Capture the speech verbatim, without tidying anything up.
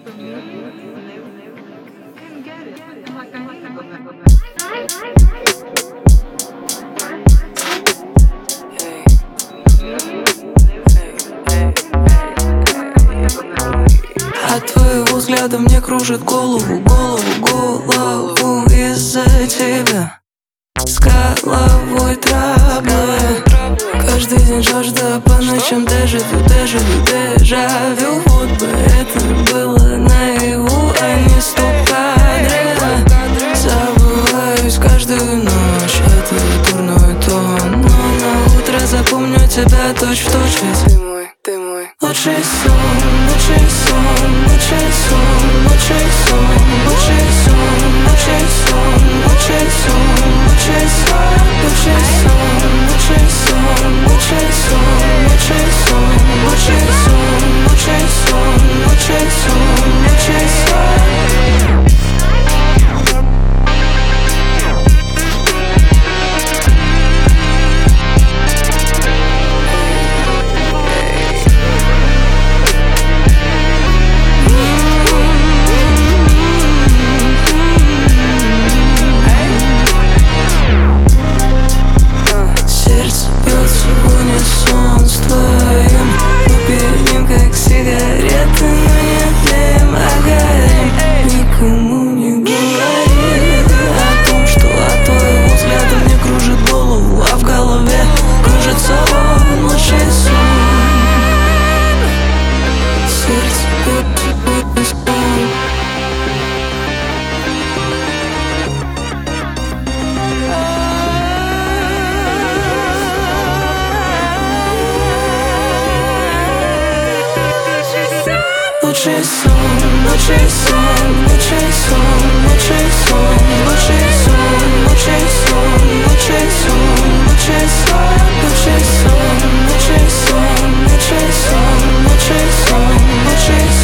from you, and they, they couldn't get it. I'm like, I need to go back, go back. От твоего взгляда мне кружит голову, голову, голову из-за тебя. С головой траблы. Каждый день жажда, по ночам дежавю, дежавю, дежавю. Вот бы это было наяву, а не сто кадров. Забываюсь каждую ночь, это дурной тон. Но на утро запомню тебя точь в точь, ведь ты мой, ты мой лучший сон, лучший сон, лучший сон, лучший сон, лучший сон, лучший сон, лучший сон, лучший сон, лучший сон, лучший сон, лучший сон, лучший сон, лучший сон, лучший сон, лучший сон, лучший сон. Унисон с твоим, мы пьем как сигареты, но не тлеем, а горим. Никому не говори о том, что от твоего взгляда мне кружит голову, а в голове кружится он, лучший сон. Сердце бьет унисон. Лучший сон, лучший сон, лучший сон, лучший сон, лучший сон, лучший сон, лучший сон, лучший сон, лучший сон, лучший сон, лучший сон, лучший сон, лучший сон.